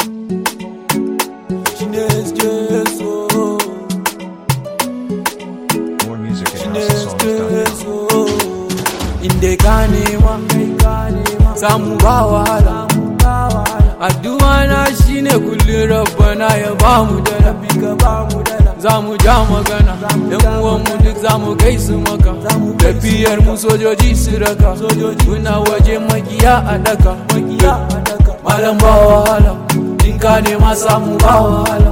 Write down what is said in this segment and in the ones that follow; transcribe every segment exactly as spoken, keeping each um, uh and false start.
More music at house songs dot com. Inde kanema samu ba wahala, addu'a na shine kullun rabbana ya bamu dala, zamu ja magana yan uwan mu duk zamu gaisu maka, tafiyar mu sojoji su raka, muna waje magiya a daka, malam ba wahala, in ka nema samu ba wahala,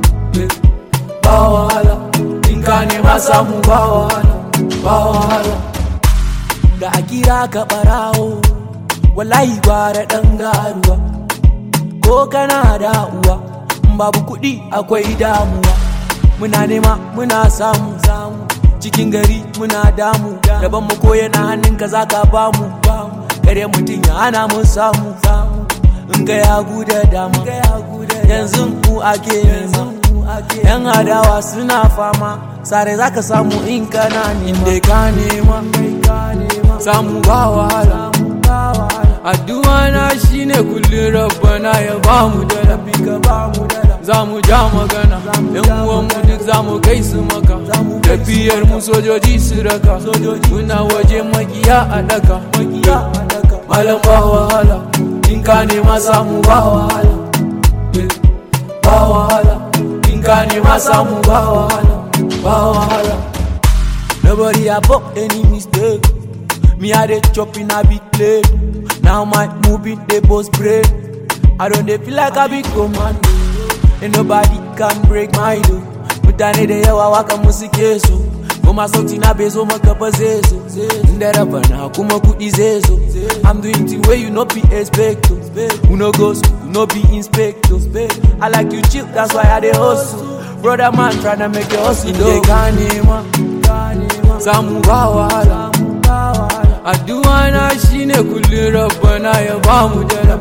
ba wahala, in ka nema samu ba wahala, ba wahala. Da a kira ka barawo wallahi gwara dan garuwa, ko kana da uwa babu kuɗi akwai damuwa, muna nema muna samu samu cikin gari muna damu, daban mu ko yana hannunka zaka bamu, kare mutum ya hana mu samu in ga ya guda dama, yanzu ku ake nema, yan adawa suna fama, sare zaka samu in kana nema, inda ka nema samu ba wahala, addu'a na shine kullun rabbana ya bamu dala, zamu ja magana yan uwan mu duk zamu gaisu maka, tafiyar mu sojoji su raka, muna waje magiya a daka, malam ba wahala, in ka nema samu ba wahala, ba wahala, in ka nema samu ba wahala, ba wahala. Nobody above any mistake, me I dey chop in a big plate, now my moving they both spray, I don't dey feel like a big commando, and nobody can break my door, mutane da yawa waka musike so, kuma sauti na bezo maka ba zezo, inda rabana kuma kudi zezo, I'm doing the way you no be expect, who no go school, who no be inspector, I like you chill, that's why I dey hustle, brother man tryna make you hustle, inde ka nema samu ba wahala, addu'a na shine kullun rabbana ya bamu dala,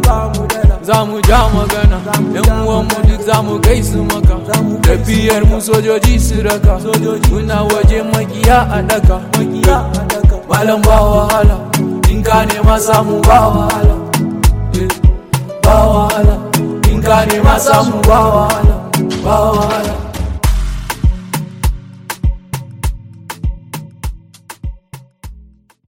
zamu ja magana yan uwan mu duk zamu gaisu maka, tafiyar mu sojoji su raka, muna waje magiya a daka, malam ba wahala, in ka nema samu ba wahala, ba wahala, in ka nema samu ba wahala, ba wahala.